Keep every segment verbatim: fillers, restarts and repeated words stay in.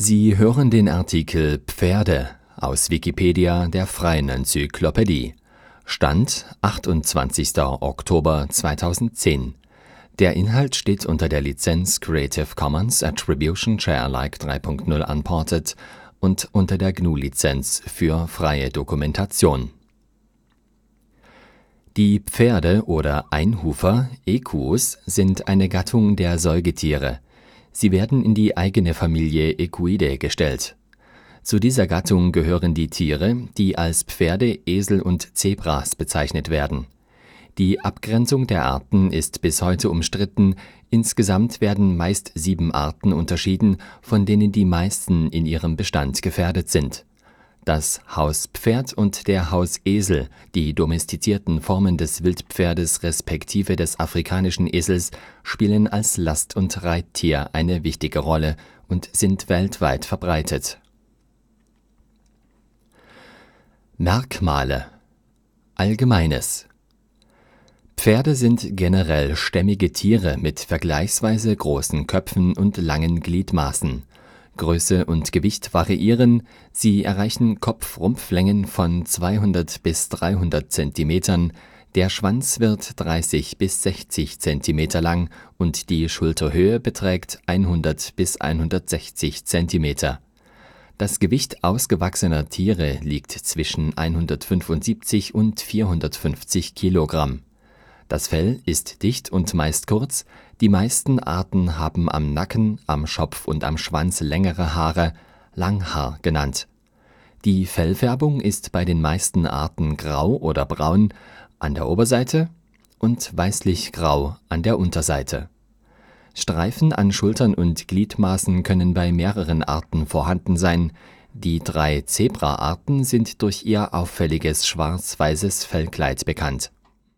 Sie hören den Artikel Pferde, aus Wikipedia, der freien Enzyklopädie. Stand achtundzwanzigster Oktober zweitausendzehn. Der Inhalt steht unter der Lizenz Creative Commons Attribution Share Alike drei Punkt null Unported und unter der G N U-Lizenz für freie Dokumentation. Die Pferde oder Einhufer, Equus, sind eine Gattung der Säugetiere. Sie werden in die eigene Familie Equidae gestellt. Zu dieser Gattung gehören die Tiere, die als Pferde, Esel und Zebras bezeichnet werden. Die Abgrenzung der Arten ist bis heute umstritten, insgesamt werden meist sieben Arten unterschieden, von denen die meisten in ihrem Bestand gefährdet sind. Das Hauspferd und der Hausesel, die domestizierten Formen des Wildpferdes respektive des afrikanischen Esels, spielen als Last- und Reittier eine wichtige Rolle und sind weltweit verbreitet. Merkmale. Allgemeines. Pferde sind generell stämmige Tiere mit vergleichsweise großen Köpfen und langen Gliedmaßen. Größe und Gewicht variieren, sie erreichen Kopf-Rumpflängen von zweihundert bis dreihundert Zentimetern, der Schwanz wird dreißig bis sechzig Zentimeter lang und die Schulterhöhe beträgt hundert bis hundertsechzig Zentimeter. Das Gewicht ausgewachsener Tiere liegt zwischen hundertfünfundsiebzig und vierhundertfünfzig Kilogramm. Das Fell ist dicht und meist kurz, die meisten Arten haben am Nacken, am Schopf und am Schwanz längere Haare, Langhaar genannt. Die Fellfärbung ist bei den meisten Arten grau oder braun an der Oberseite und weißlich-grau an der Unterseite. Streifen an Schultern und Gliedmaßen können bei mehreren Arten vorhanden sein. Die drei Zebra-Arten sind durch ihr auffälliges schwarz-weißes Fellkleid bekannt.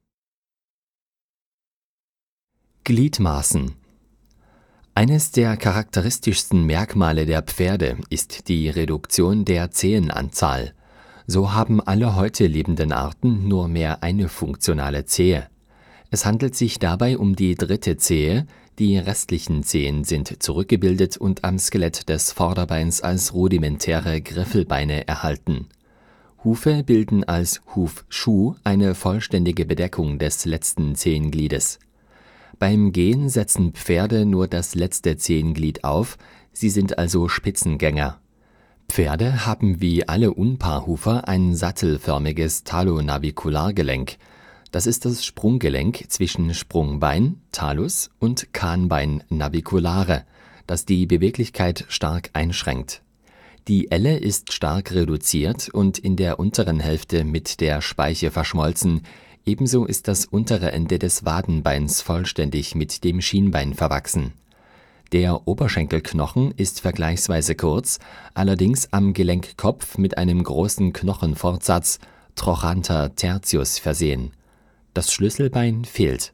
Gliedmaßen. Eines der charakteristischsten Merkmale der Pferde ist die Reduktion der Zehenanzahl. So haben alle heute lebenden Arten nur mehr eine funktionale Zehe. Es handelt sich dabei um die dritte Zehe, die restlichen Zehen sind zurückgebildet und am Skelett des Vorderbeins als rudimentäre Griffelbeine erhalten. Hufe bilden als Hufschuh eine vollständige Bedeckung des letzten Zehengliedes. Beim Gehen setzen Pferde nur das letzte Zehenglied auf, sie sind also Spitzengänger. Pferde haben wie alle Unpaarhufer ein sattelförmiges Talonavikulargelenk. Das ist das Sprunggelenk zwischen Sprungbein, Talus, und Kahnbein, Naviculare, das die Beweglichkeit stark einschränkt. Die Elle ist stark reduziert und in der unteren Hälfte mit der Speiche verschmolzen. Ebenso ist das untere Ende des Wadenbeins vollständig mit dem Schienbein verwachsen. Der Oberschenkelknochen ist vergleichsweise kurz, allerdings am Gelenkkopf mit einem großen Knochenfortsatz, Trochanter tertius, versehen. Das Schlüsselbein fehlt.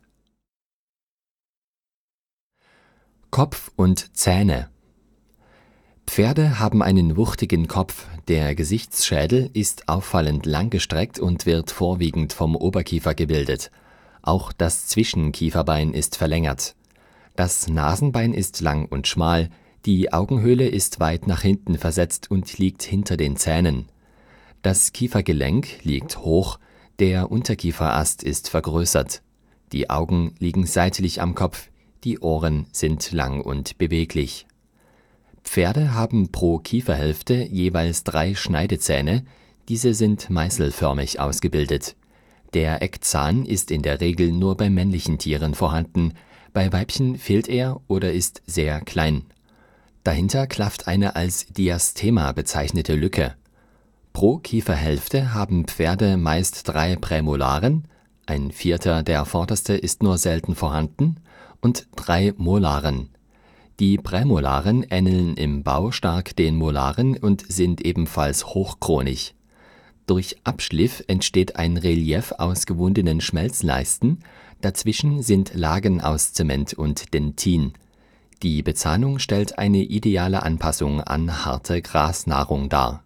Kopf und Zähne. Pferde haben einen wuchtigen Kopf, der Gesichtsschädel ist auffallend langgestreckt und wird vorwiegend vom Oberkiefer gebildet. Auch das Zwischenkieferbein ist verlängert. Das Nasenbein ist lang und schmal, die Augenhöhle ist weit nach hinten versetzt und liegt hinter den Zähnen. Das Kiefergelenk liegt hoch, der Unterkieferast ist vergrößert. Die Augen liegen seitlich am Kopf, die Ohren sind lang und beweglich. Pferde haben pro Kieferhälfte jeweils drei Schneidezähne, diese sind meißelförmig ausgebildet. Der Eckzahn ist in der Regel nur bei männlichen Tieren vorhanden, bei Weibchen fehlt er oder ist sehr klein. Dahinter klafft eine als Diastema bezeichnete Lücke. Pro Kieferhälfte haben Pferde meist drei Prämolaren, ein vierter, der vorderste, ist nur selten vorhanden, und drei Molaren. Die Prämolaren ähneln im Bau stark den Molaren und sind ebenfalls hochkronig. Durch Abschliff entsteht ein Relief aus gewundenen Schmelzleisten, dazwischen sind Lagen aus Zement und Dentin. Die Bezahnung stellt eine ideale Anpassung an harte Grasnahrung dar.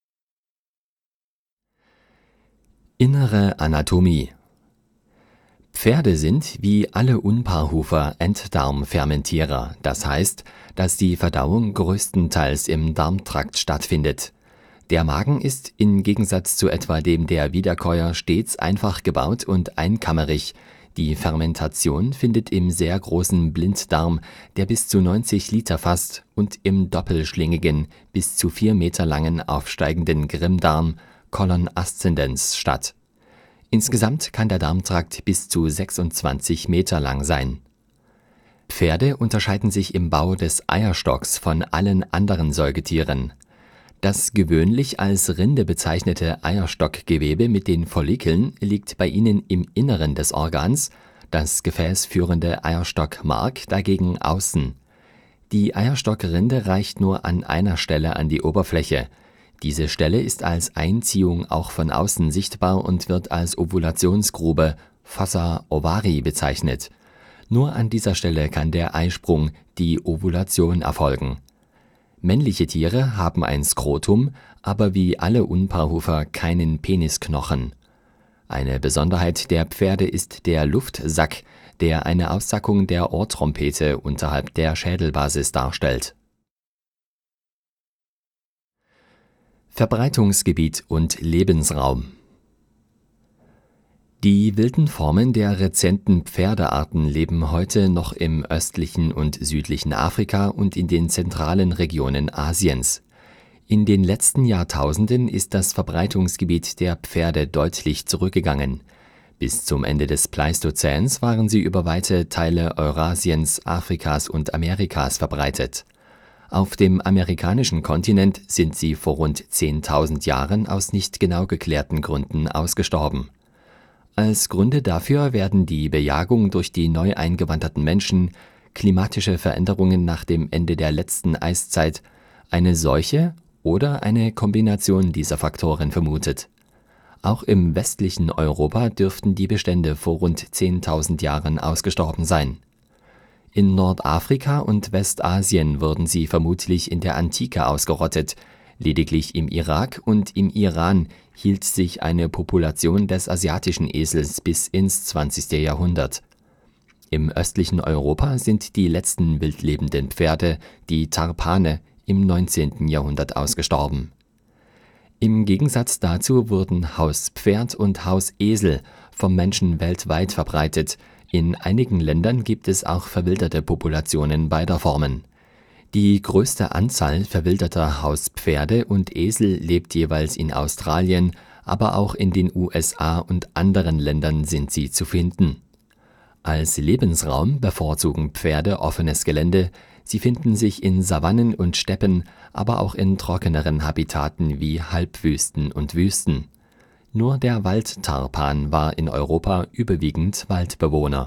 Innere Anatomie. Pferde sind, wie alle Unpaarhufer, Enddarmfermentierer, das heißt, dass die Verdauung größtenteils im Darmtrakt stattfindet. Der Magen ist im Gegensatz zu etwa dem der Wiederkäuer stets einfach gebaut und einkammerig. Die Fermentation findet im sehr großen Blinddarm, der bis zu neunzig Liter fasst, und im doppelschlingigen, bis zu vier Meter langen aufsteigenden Grimmdarm Colon ascendens statt. Insgesamt kann der Darmtrakt bis zu sechsundzwanzig Meter lang sein. Pferde unterscheiden sich im Bau des Eierstocks von allen anderen Säugetieren. Das gewöhnlich als Rinde bezeichnete Eierstockgewebe mit den Follikeln liegt bei ihnen im Inneren des Organs, das gefäßführende Eierstockmark dagegen außen. Die Eierstockrinde reicht nur an einer Stelle an die Oberfläche. Diese Stelle ist als Einziehung auch von außen sichtbar und wird als Ovulationsgrube Fossa ovari bezeichnet. Nur an dieser Stelle kann der Eisprung, die Ovulation, erfolgen. Männliche Tiere haben ein Skrotum, aber wie alle Unpaarhufer keinen Penisknochen. Eine Besonderheit der Pferde ist der Luftsack, der eine Aussackung der Ohrtrompete unterhalb der Schädelbasis darstellt. Verbreitungsgebiet und Lebensraum. Die wilden Formen der rezenten Pferdearten leben heute noch im östlichen und südlichen Afrika und in den zentralen Regionen Asiens. In den letzten Jahrtausenden ist das Verbreitungsgebiet der Pferde deutlich zurückgegangen. Bis zum Ende des Pleistozäns waren sie über weite Teile Eurasiens, Afrikas und Amerikas verbreitet. Auf dem amerikanischen Kontinent sind sie vor rund zehntausend Jahren aus nicht genau geklärten Gründen ausgestorben. Als Gründe dafür werden die Bejagung durch die neu eingewanderten Menschen, klimatische Veränderungen nach dem Ende der letzten Eiszeit, eine Seuche oder eine Kombination dieser Faktoren vermutet. Auch im westlichen Europa dürften die Bestände vor rund zehntausend Jahren ausgestorben sein. In Nordafrika und Westasien wurden sie vermutlich in der Antike ausgerottet. Lediglich im Irak und im Iran hielt sich eine Population des asiatischen Esels bis ins zwanzigste Jahrhundert. Im östlichen Europa sind die letzten wildlebenden Pferde, die Tarpane, im neunzehnten Jahrhundert ausgestorben. Im Gegensatz dazu wurden Hauspferd und Hausesel vom Menschen weltweit verbreitet. In einigen Ländern gibt es auch verwilderte Populationen beider Formen. Die größte Anzahl verwilderter Hauspferde und Esel lebt jeweils in Australien, aber auch in den U S A und anderen Ländern sind sie zu finden. Als Lebensraum bevorzugen Pferde offenes Gelände, sie finden sich in Savannen und Steppen, aber auch in trockeneren Habitaten wie Halbwüsten und Wüsten. Nur der Waldtarpan war in Europa überwiegend Waldbewohner.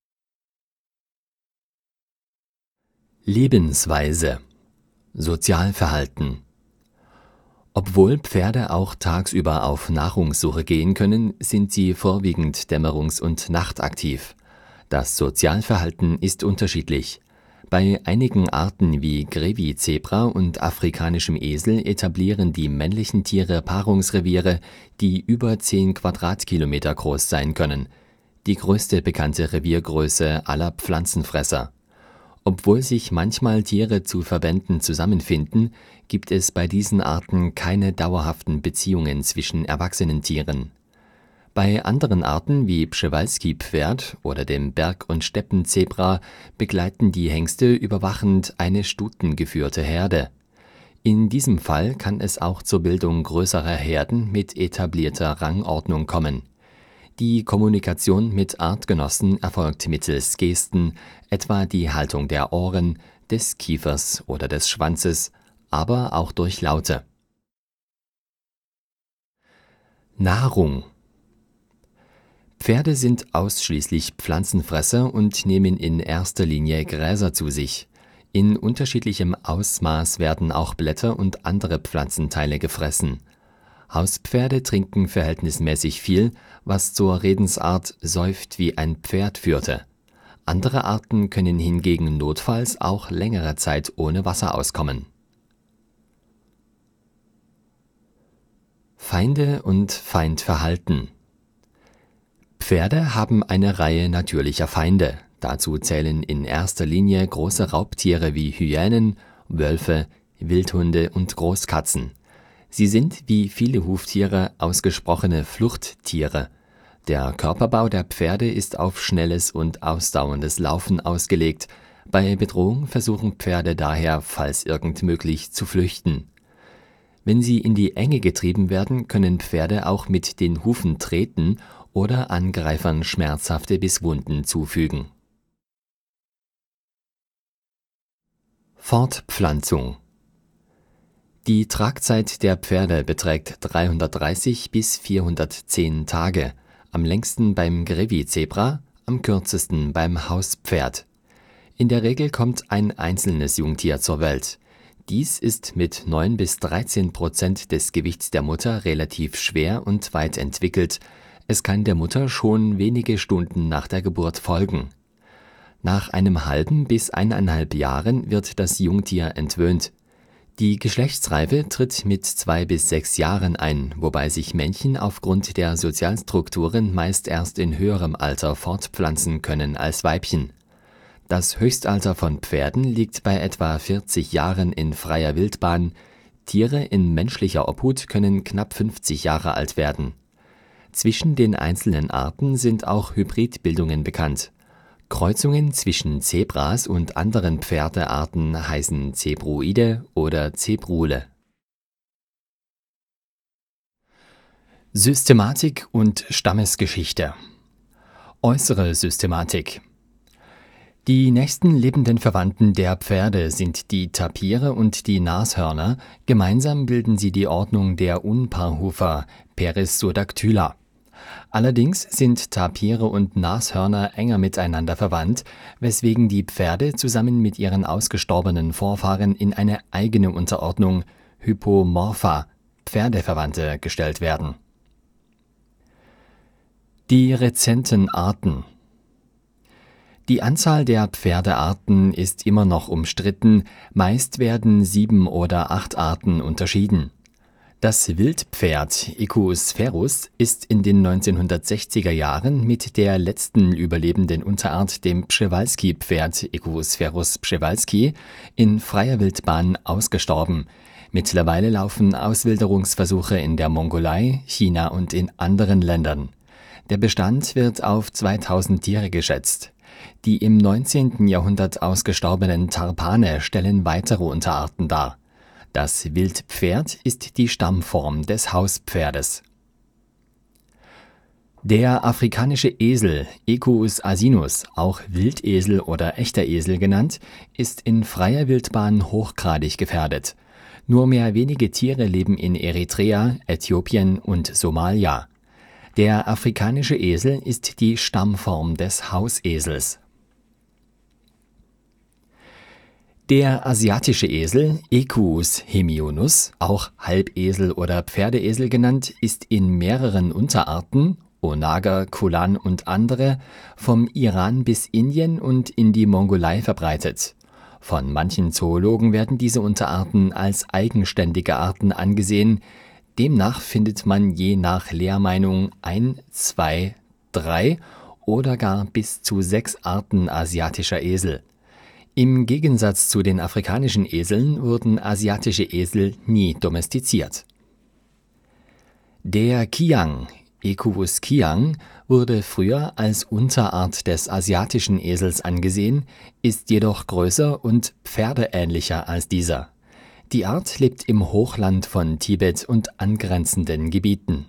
Lebensweise. Sozialverhalten. Obwohl Pferde auch tagsüber auf Nahrungssuche gehen können, sind sie vorwiegend dämmerungs- und nachtaktiv. Das Sozialverhalten ist unterschiedlich. Bei einigen Arten wie Grevizebra und afrikanischem Esel etablieren die männlichen Tiere Paarungsreviere, die über zehn Quadratkilometer groß sein können, die größte bekannte Reviergröße aller Pflanzenfresser. Obwohl sich manchmal Tiere zu Verbänden zusammenfinden, gibt es bei diesen Arten keine dauerhaften Beziehungen zwischen erwachsenen Tieren. Bei anderen Arten wie Przewalski-Pferd oder dem Berg- und Steppenzebra begleiten die Hengste überwachend eine stutengeführte Herde. In diesem Fall kann es auch zur Bildung größerer Herden mit etablierter Rangordnung kommen. Die Kommunikation mit Artgenossen erfolgt mittels Gesten, etwa die Haltung der Ohren, des Kiefers oder des Schwanzes, aber auch durch Laute. Nahrung. Pferde sind ausschließlich Pflanzenfresser und nehmen in erster Linie Gräser zu sich. In unterschiedlichem Ausmaß werden auch Blätter und andere Pflanzenteile gefressen. Hauspferde trinken verhältnismäßig viel, was zur Redensart »säuft wie ein Pferd« führte. Andere Arten können hingegen notfalls auch längere Zeit ohne Wasser auskommen. Feinde und Feindverhalten. Pferde haben eine Reihe natürlicher Feinde. Dazu zählen in erster Linie große Raubtiere wie Hyänen, Wölfe, Wildhunde und Großkatzen. Sie sind, wie viele Huftiere, ausgesprochene Fluchttiere. Der Körperbau der Pferde ist auf schnelles und ausdauerndes Laufen ausgelegt. Bei Bedrohung versuchen Pferde daher, falls irgend möglich, zu flüchten. Wenn sie in die Enge getrieben werden, können Pferde auch mit den Hufen treten oder Angreifern schmerzhafte Bisswunden zufügen. Fortpflanzung. Die Tragzeit der Pferde beträgt dreihundertdreißig bis vierhundertzehn Tage, am längsten beim Grevyzebra, am kürzesten beim Hauspferd. In der Regel kommt ein einzelnes Jungtier zur Welt. Dies ist mit neun bis dreizehn Prozent des Gewichts der Mutter relativ schwer und weit entwickelt. Es kann der Mutter schon wenige Stunden nach der Geburt folgen. Nach einem halben bis eineinhalb Jahren wird das Jungtier entwöhnt. Die Geschlechtsreife tritt mit zwei bis sechs Jahren ein, wobei sich Männchen aufgrund der Sozialstrukturen meist erst in höherem Alter fortpflanzen können als Weibchen. Das Höchstalter von Pferden liegt bei etwa vierzig Jahren in freier Wildbahn. Tiere in menschlicher Obhut können knapp fünfzig Jahre alt werden. Zwischen den einzelnen Arten sind auch Hybridbildungen bekannt. Kreuzungen zwischen Zebras und anderen Pferdearten heißen Zebroide oder Zebrule. Systematik und Stammesgeschichte. Äußere Systematik. Die nächsten lebenden Verwandten der Pferde sind die Tapire und die Nashörner. Gemeinsam bilden sie die Ordnung der Unpaarhufer Perissodactyla. Allerdings sind Tapire und Nashörner enger miteinander verwandt, weswegen die Pferde zusammen mit ihren ausgestorbenen Vorfahren in eine eigene Unterordnung Hypomorpha, Pferdeverwandte, gestellt werden. Die rezenten Arten. Die Anzahl der Pferdearten ist immer noch umstritten, meist werden sieben oder acht Arten unterschieden. Das Wildpferd Equus ferus ist in den neunzehnhundertsechziger Jahren mit der letzten überlebenden Unterart, dem Przewalski-Pferd Equus ferus przewalski, in freier Wildbahn ausgestorben. Mittlerweile laufen Auswilderungsversuche in der Mongolei, China und in anderen Ländern. Der Bestand wird auf zweitausend Tiere geschätzt. Die im neunzehnten Jahrhundert ausgestorbenen Tarpane stellen weitere Unterarten dar. Das Wildpferd ist die Stammform des Hauspferdes. Der afrikanische Esel Equus asinus, auch Wildesel oder echter Esel genannt, ist in freier Wildbahn hochgradig gefährdet. Nur mehr wenige Tiere leben in Eritrea, Äthiopien und Somalia. Der afrikanische Esel ist die Stammform des Hausesels. Der asiatische Esel Equus hemionus, auch Halbesel oder Pferdeesel genannt, ist in mehreren Unterarten, Onager, Kulan und andere, vom Iran bis Indien und in die Mongolei verbreitet. Von manchen Zoologen werden diese Unterarten als eigenständige Arten angesehen. Demnach findet man je nach Lehrmeinung ein, zwei, drei oder gar bis zu sechs Arten asiatischer Esel. Im Gegensatz zu den afrikanischen Eseln wurden asiatische Esel nie domestiziert. Der Kiang, Equus kiang, wurde früher als Unterart des asiatischen Esels angesehen, ist jedoch größer und pferdeähnlicher als dieser. Die Art lebt im Hochland von Tibet und angrenzenden Gebieten.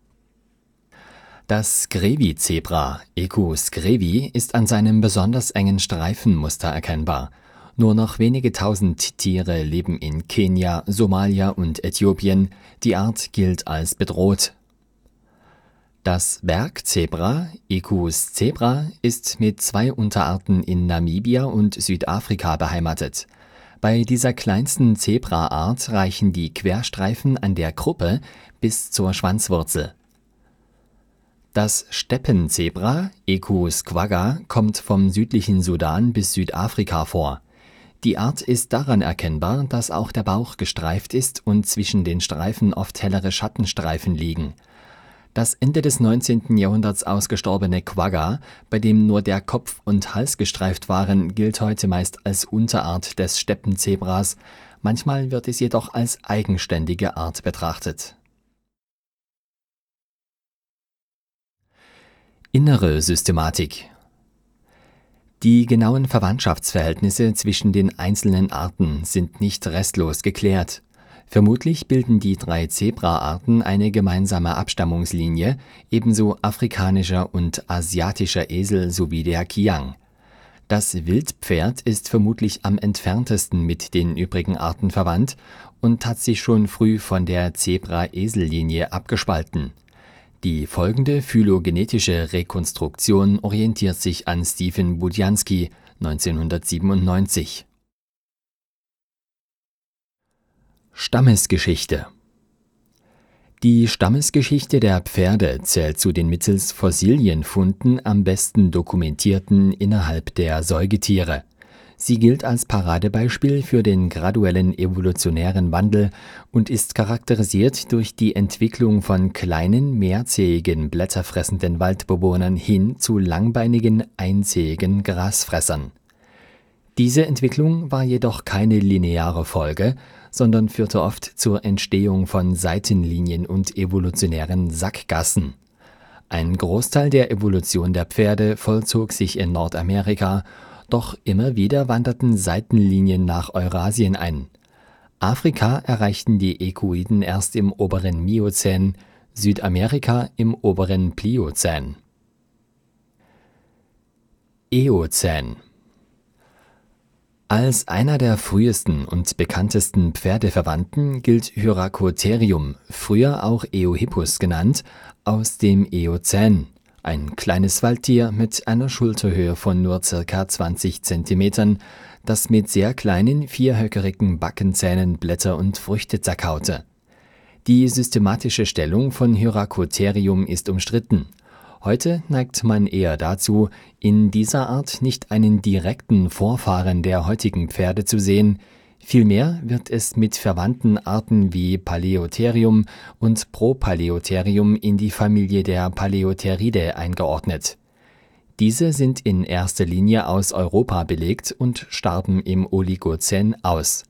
Das Grevyzebra Equus grevi ist an seinem besonders engen Streifenmuster erkennbar. Nur noch wenige tausend Tiere leben in Kenia, Somalia und Äthiopien. Die Art gilt als bedroht. Das Bergzebra Equus zebra ist mit zwei Unterarten in Namibia und Südafrika beheimatet. Bei dieser kleinsten Zebraart reichen die Querstreifen an der Kruppe bis zur Schwanzwurzel. Das Steppenzebra Equus quagga kommt vom südlichen Sudan bis Südafrika vor. Die Art ist daran erkennbar, dass auch der Bauch gestreift ist und zwischen den Streifen oft hellere Schattenstreifen liegen. Das Ende des neunzehnten Jahrhunderts ausgestorbene Quagga, bei dem nur der Kopf und Hals gestreift waren, gilt heute meist als Unterart des Steppenzebras, manchmal wird es jedoch als eigenständige Art betrachtet. Innere Systematik. Die genauen Verwandtschaftsverhältnisse zwischen den einzelnen Arten sind nicht restlos geklärt. Vermutlich bilden die drei Zebraarten eine gemeinsame Abstammungslinie, ebenso afrikanischer und asiatischer Esel sowie der Kiang. Das Wildpferd ist vermutlich am entferntesten mit den übrigen Arten verwandt und hat sich schon früh von der Zebra-Esel-Linie abgespalten. Die folgende phylogenetische Rekonstruktion orientiert sich an Stephen Budiansky neunzehnhundertsiebenundneunzig. Stammesgeschichte. Die Stammesgeschichte der Pferde zählt zu den mittels Fossilienfunden am besten dokumentierten innerhalb der Säugetiere. Sie gilt als Paradebeispiel für den graduellen evolutionären Wandel und ist charakterisiert durch die Entwicklung von kleinen, mehrzähigen, blätterfressenden Waldbewohnern hin zu langbeinigen, einzähigen Grasfressern. Diese Entwicklung war jedoch keine lineare Folge, sondern führte oft zur Entstehung von Seitenlinien und evolutionären Sackgassen. Ein Großteil der Evolution der Pferde vollzog sich in Nordamerika, doch immer wieder wanderten Seitenlinien nach Eurasien ein. Afrika erreichten die Equiden erst im oberen Miozän, Südamerika im oberen Pliozän. Eozän. Als einer der frühesten und bekanntesten Pferdeverwandten gilt Hyracotherium, früher auch Eohippus genannt, aus dem Eozän. Ein kleines Waldtier mit einer Schulterhöhe von nur ca. zwanzig Zentimetern, das mit sehr kleinen, vierhöckerigen Backenzähnen Blätter und Früchte zerkaute. Die systematische Stellung von Hyracotherium ist umstritten. Heute neigt man eher dazu, in dieser Art nicht einen direkten Vorfahren der heutigen Pferde zu sehen, vielmehr wird es mit verwandten Arten wie Paleotherium und Propaleotherium in die Familie der Paleotheridae eingeordnet. Diese sind in erster Linie aus Europa belegt und starben im Oligozän aus.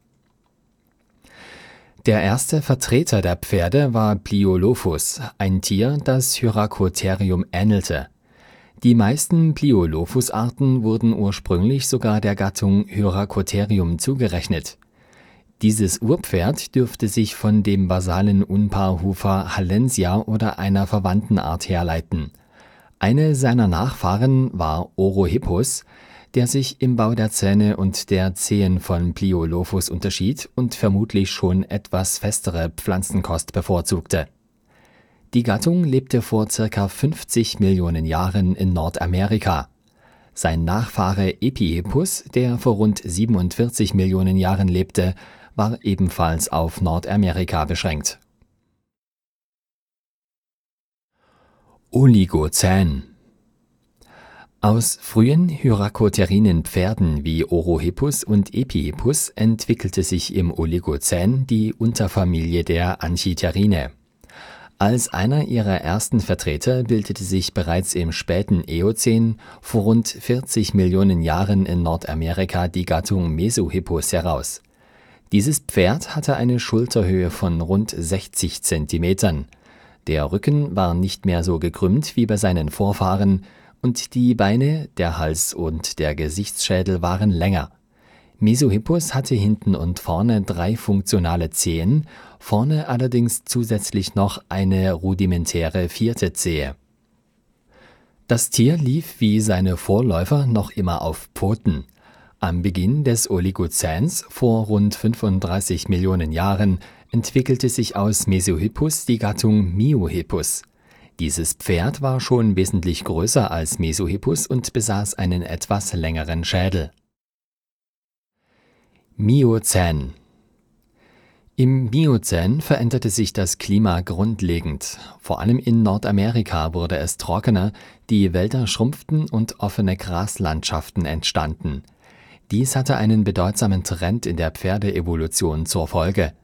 Der erste Vertreter der Pferde war Pliolophus, ein Tier, das Hyracotherium ähnelte. Die meisten Pliolophus-Arten wurden ursprünglich sogar der Gattung Hyracotherium zugerechnet. Dieses Urpferd dürfte sich von dem basalen Unpaarhufer Hallensia oder einer verwandten Art herleiten. Eine seiner Nachfahren war Orohippus, der sich im Bau der Zähne und der Zehen von Pliolophus unterschied und vermutlich schon etwas festere Pflanzenkost bevorzugte. Die Gattung lebte vor ca. fünfzig Millionen Jahren in Nordamerika. Sein Nachfahre Epihippus, der vor rund siebenundvierzig Millionen Jahren lebte, war ebenfalls auf Nordamerika beschränkt. Oligozän. Aus frühen hyrakotherinen Pferden wie Orohippus und Epihippus entwickelte sich im Oligozän die Unterfamilie der Anchitherinae. Als einer ihrer ersten Vertreter bildete sich bereits im späten Eozän vor rund vierzig Millionen Jahren in Nordamerika die Gattung Mesohippus heraus. Dieses Pferd hatte eine Schulterhöhe von rund sechzig Zentimetern. Der Rücken war nicht mehr so gekrümmt wie bei seinen Vorfahren und die Beine, der Hals und der Gesichtsschädel waren länger. Mesohippus hatte hinten und vorne drei funktionale Zehen, vorne allerdings zusätzlich noch eine rudimentäre vierte Zehe. Das Tier lief wie seine Vorläufer noch immer auf Pfoten. Am Beginn des Oligozäns vor rund fünfunddreißig Millionen Jahren entwickelte sich aus Mesohippus die Gattung Miohippus. Dieses Pferd war schon wesentlich größer als Mesohippus und besaß einen etwas längeren Schädel. Miozän. Im Miozän veränderte sich das Klima grundlegend. Vor allem in Nordamerika wurde es trockener, die Wälder schrumpften und offene Graslandschaften entstanden. Dies hatte einen bedeutsamen Trend in der Pferdeevolution zur Folge.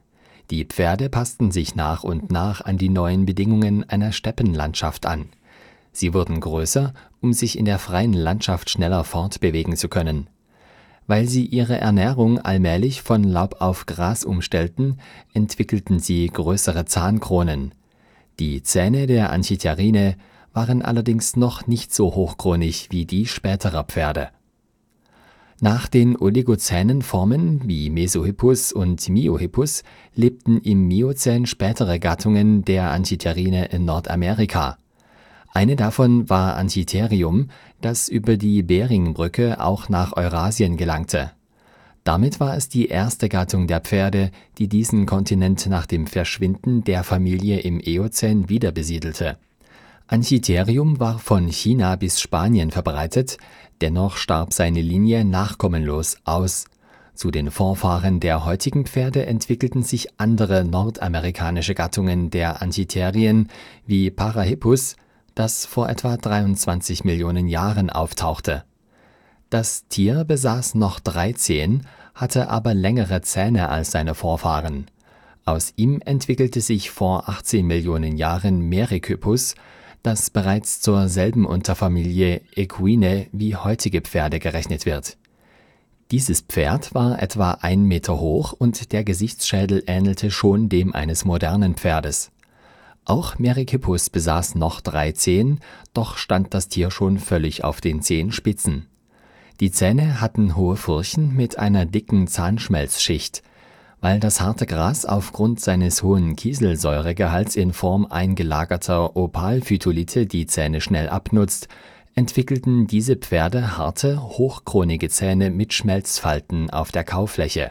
Die Pferde passten sich nach und nach an die neuen Bedingungen einer Steppenlandschaft an. Sie wurden größer, um sich in der freien Landschaft schneller fortbewegen zu können. Weil sie ihre Ernährung allmählich von Laub auf Gras umstellten, entwickelten sie größere Zahnkronen. Die Zähne der Anchitharine waren allerdings noch nicht so hochkronig wie die späterer Pferde. Nach den oligozänen Formen wie Mesohippus und Miohippus lebten im Miozän spätere Gattungen der Anchitharine in Nordamerika. Eine davon war Anchitherium, das über die Beringbrücke auch nach Eurasien gelangte. Damit war es die erste Gattung der Pferde, die diesen Kontinent nach dem Verschwinden der Familie im Eozän wieder besiedelte. Anchitherium war von China bis Spanien verbreitet, dennoch starb seine Linie nachkommenlos aus. Zu den Vorfahren der heutigen Pferde entwickelten sich andere nordamerikanische Gattungen der Anchitherien wie Parahippus, das vor etwa dreiundzwanzig Millionen Jahren auftauchte. Das Tier besaß noch drei Zehen, hatte aber längere Zähne als seine Vorfahren. Aus ihm entwickelte sich vor achtzehn Millionen Jahren Merychippus, das bereits zur selben Unterfamilie Equine wie heutige Pferde gerechnet wird. Dieses Pferd war etwa ein Meter hoch und der Gesichtsschädel ähnelte schon dem eines modernen Pferdes. Auch Merychippus besaß noch drei Zehen, doch stand das Tier schon völlig auf den Zehenspitzen. Die Zähne hatten hohe Furchen mit einer dicken Zahnschmelzschicht. Weil das harte Gras aufgrund seines hohen Kieselsäuregehalts in Form eingelagerter Opalphytolithe die Zähne schnell abnutzt, entwickelten diese Pferde harte, hochkronige Zähne mit Schmelzfalten auf der Kaufläche.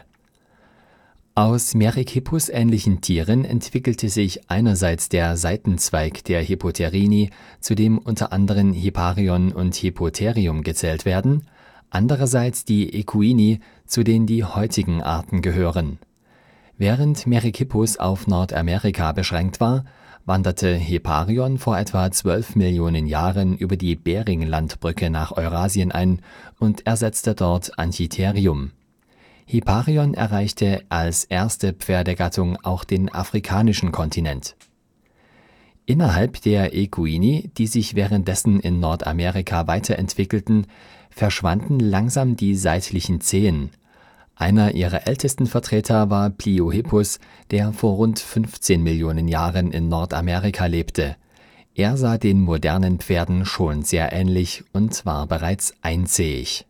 Aus Merychippus-ähnlichen Tieren entwickelte sich einerseits der Seitenzweig der Hippoterini, zu dem unter anderem Hipparion und Hippotherium gezählt werden, andererseits die Equini, zu denen die heutigen Arten gehören. Während Merychippus auf Nordamerika beschränkt war, wanderte Hipparion vor etwa zwölf Millionen Jahren über die Beringlandbrücke nach Eurasien ein und ersetzte dort Anchitherium. Hipparion erreichte als erste Pferdegattung auch den afrikanischen Kontinent. Innerhalb der Equini, die sich währenddessen in Nordamerika weiterentwickelten, verschwanden langsam die seitlichen Zehen. Einer ihrer ältesten Vertreter war Pliohippus, der vor rund fünfzehn Millionen Jahren in Nordamerika lebte. Er sah den modernen Pferden schon sehr ähnlich und war bereits einzähig.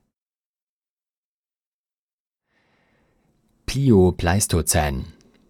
Pliopleistozän.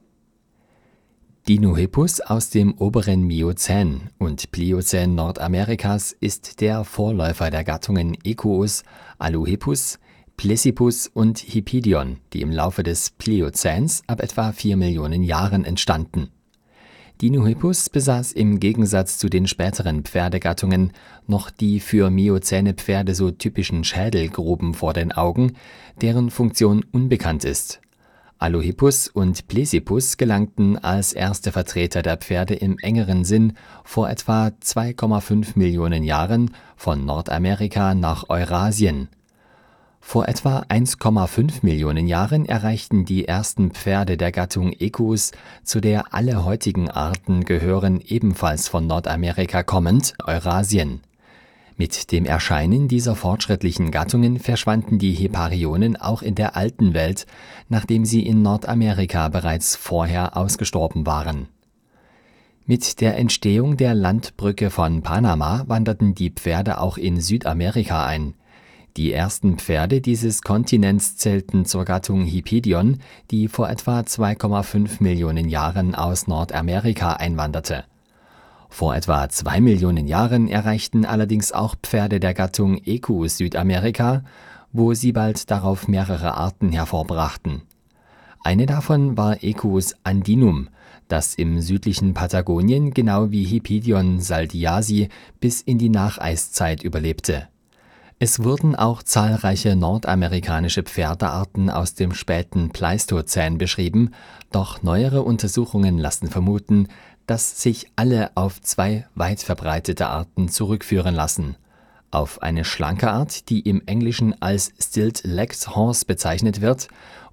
Dinohippus aus dem oberen Miozän und Pliozän Nordamerikas ist der Vorläufer der Gattungen Equus, Alohippus, Plesippus und Hippidion, die im Laufe des Pliozäns ab etwa vier Millionen Jahren entstanden. Dinohippus besaß im Gegensatz zu den späteren Pferdegattungen noch die für miozäne Pferde so typischen Schädelgruben vor den Augen, deren Funktion unbekannt ist. Alohippus und Plesippus gelangten als erste Vertreter der Pferde im engeren Sinn vor etwa zwei Komma fünf Millionen Jahren von Nordamerika nach Eurasien. Vor etwa eins Komma fünf Millionen Jahren erreichten die ersten Pferde der Gattung Equus, zu der alle heutigen Arten gehören, ebenfalls von Nordamerika kommend, Eurasien. Mit dem Erscheinen dieser fortschrittlichen Gattungen verschwanden die Hipparionen auch in der alten Welt, nachdem sie in Nordamerika bereits vorher ausgestorben waren. Mit der Entstehung der Landbrücke von Panama wanderten die Pferde auch in Südamerika ein. Die ersten Pferde dieses Kontinents zählten zur Gattung Hippidion, die vor etwa zwei Komma fünf Millionen Jahren aus Nordamerika einwanderte. Vor etwa zwei Millionen Jahren erreichten allerdings auch Pferde der Gattung Equus Südamerika, wo sie bald darauf mehrere Arten hervorbrachten. Eine davon war Equus andinum, das im südlichen Patagonien genau wie Hippidion saldiasi bis in die Nacheiszeit überlebte. Es wurden auch zahlreiche nordamerikanische Pferdearten aus dem späten Pleistozän beschrieben, doch neuere Untersuchungen lassen vermuten, dass sich alle auf zwei weit verbreitete Arten zurückführen lassen: auf eine schlanke Art, die im Englischen als Stilt-Legged Horse bezeichnet wird,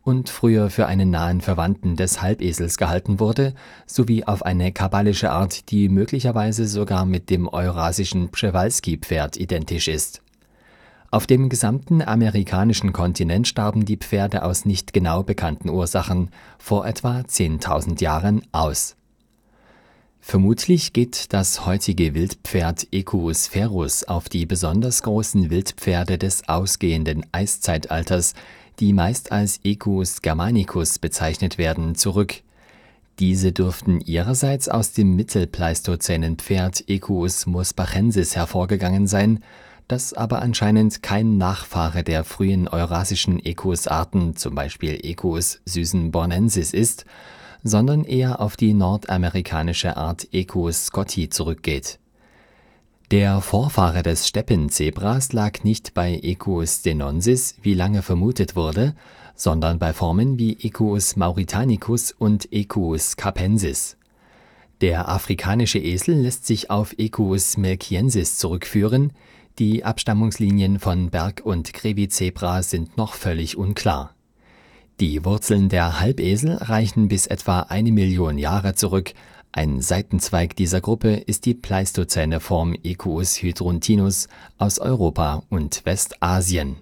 und früher für einen nahen Verwandten des Halbesels gehalten wurde, sowie auf eine kabbalische Art, die möglicherweise sogar mit dem eurasischen Przewalski-Pferd identisch ist. Auf dem gesamten amerikanischen Kontinent starben die Pferde aus nicht genau bekannten Ursachen vor etwa zehntausend Jahren aus. Vermutlich geht das heutige Wildpferd Equus ferus auf die besonders großen Wildpferde des ausgehenden Eiszeitalters, die meist als Equus germanicus bezeichnet werden, zurück. Diese dürften ihrerseits aus dem mittelpleistozänen Pferd Equus mosbachensis hervorgegangen sein, das aber anscheinend kein Nachfahre der frühen eurasischen Equus-Arten, zum Beispiel Equus susenbornensis ist, sondern eher auf die nordamerikanische Art Equus scotti zurückgeht. Der Vorfahre des Steppenzebras lag nicht bei Equus senensis, wie lange vermutet wurde, sondern bei Formen wie Equus mauritanicus und Equus capensis. Der afrikanische Esel lässt sich auf Equus melchiensis zurückführen. Die Abstammungslinien von Berg- und Grevizebra sind noch völlig unklar. Die Wurzeln der Halbesel reichen bis etwa eine Million Jahre zurück. Ein Seitenzweig dieser Gruppe ist die pleistozäne Form Equus hydruntinus aus Europa und Westasien.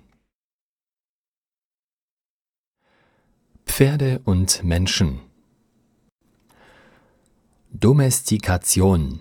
Pferde und Menschen. Domestikation.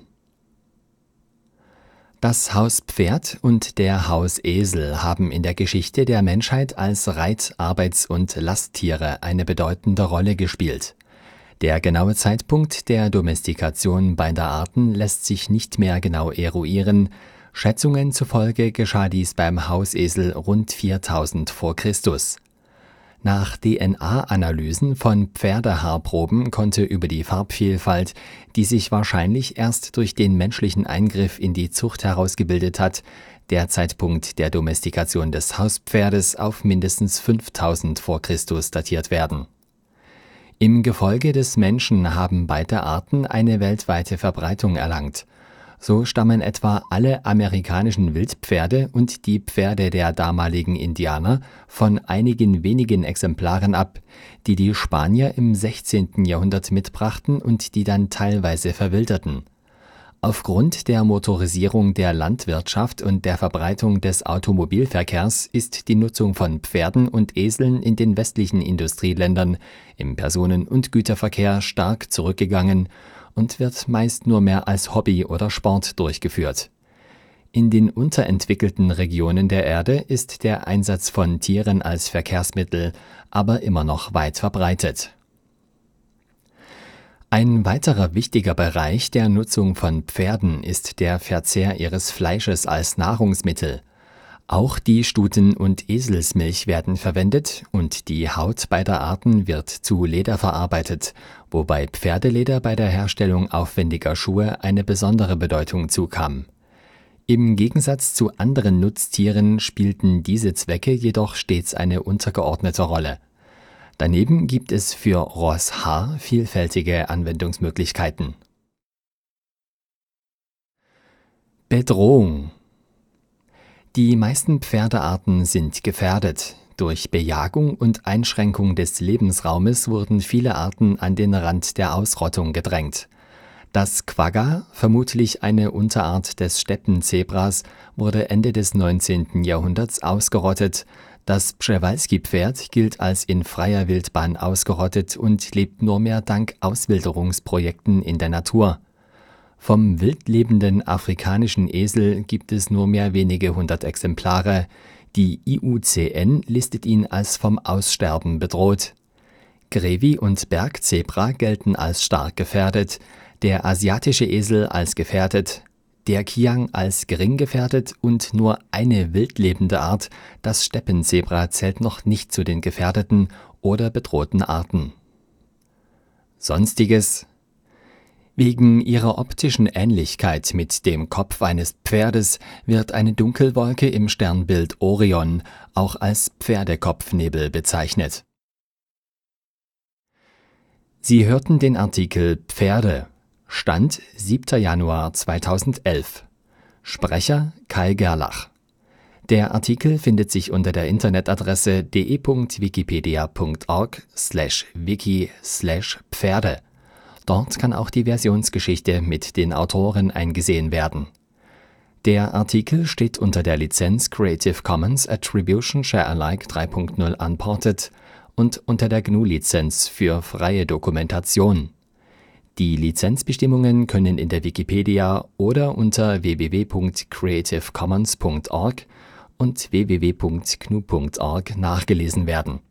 Das Hauspferd und der Hausesel haben in der Geschichte der Menschheit als Reit-, Arbeits- und Lasttiere eine bedeutende Rolle gespielt. Der genaue Zeitpunkt der Domestikation beider Arten lässt sich nicht mehr genau eruieren. Schätzungen zufolge geschah dies beim Hausesel rund viertausend vor Christus. Nach D N A-Analysen von Pferdehaarproben konnte über die Farbvielfalt, die sich wahrscheinlich erst durch den menschlichen Eingriff in die Zucht herausgebildet hat, der Zeitpunkt der Domestikation des Hauspferdes auf mindestens fünftausend vor Christus datiert werden. Im Gefolge des Menschen haben beide Arten eine weltweite Verbreitung erlangt. So stammen etwa alle amerikanischen Wildpferde und die Pferde der damaligen Indianer von einigen wenigen Exemplaren ab, die die Spanier im sechzehnten Jahrhundert mitbrachten und die dann teilweise verwilderten. Aufgrund der Motorisierung der Landwirtschaft und der Verbreitung des Automobilverkehrs ist die Nutzung von Pferden und Eseln in den westlichen Industrieländern im Personen- und Güterverkehr stark zurückgegangen und wird meist nur mehr als Hobby oder Sport durchgeführt. In den unterentwickelten Regionen der Erde ist der Einsatz von Tieren als Verkehrsmittel aber immer noch weit verbreitet. Ein weiterer wichtiger Bereich der Nutzung von Pferden ist der Verzehr ihres Fleisches als Nahrungsmittel. Auch die Stuten- und Eselsmilch werden verwendet und die Haut beider Arten wird zu Leder verarbeitet, wobei Pferdeleder bei der Herstellung aufwendiger Schuhe eine besondere Bedeutung zukam. Im Gegensatz zu anderen Nutztieren spielten diese Zwecke jedoch stets eine untergeordnete Rolle. Daneben gibt es für Rosshaar vielfältige Anwendungsmöglichkeiten. Bedrohung. Die meisten Pferdearten sind gefährdet. Durch Bejagung und Einschränkung des Lebensraumes wurden viele Arten an den Rand der Ausrottung gedrängt. Das Quagga, vermutlich eine Unterart des Steppenzebras, wurde Ende des neunzehnten Jahrhunderts ausgerottet. Das Przewalski-Pferd gilt als in freier Wildbahn ausgerottet und lebt nur mehr dank Auswilderungsprojekten in der Natur. Vom wildlebenden afrikanischen Esel gibt es nur mehr wenige hundert Exemplare. Die I U C N listet ihn als vom Aussterben bedroht. Grevi- und Bergzebra gelten als stark gefährdet, der asiatische Esel als gefährdet, der Kiang als gering gefährdet und nur eine wildlebende Art, das Steppenzebra, zählt noch nicht zu den gefährdeten oder bedrohten Arten. Sonstiges. Wegen ihrer optischen Ähnlichkeit mit dem Kopf eines Pferdes wird eine Dunkelwolke im Sternbild Orion auch als Pferdekopfnebel bezeichnet. Sie hörten den Artikel Pferde, Stand siebter Januar zweitausendelf. Sprecher Kai Gerlach. Der Artikel findet sich unter der Internetadresse de.wikipedia.org slash wiki slash Pferde. Dort kann auch die Versionsgeschichte mit den Autoren eingesehen werden. Der Artikel steht unter der Lizenz Creative Commons Attribution Share Alike drei Punkt null Unported und unter der G N U-Lizenz für freie Dokumentation. Die Lizenzbestimmungen können in der Wikipedia oder unter w w w punkt creative commons punkt org und w w w punkt g n u punkt org nachgelesen werden.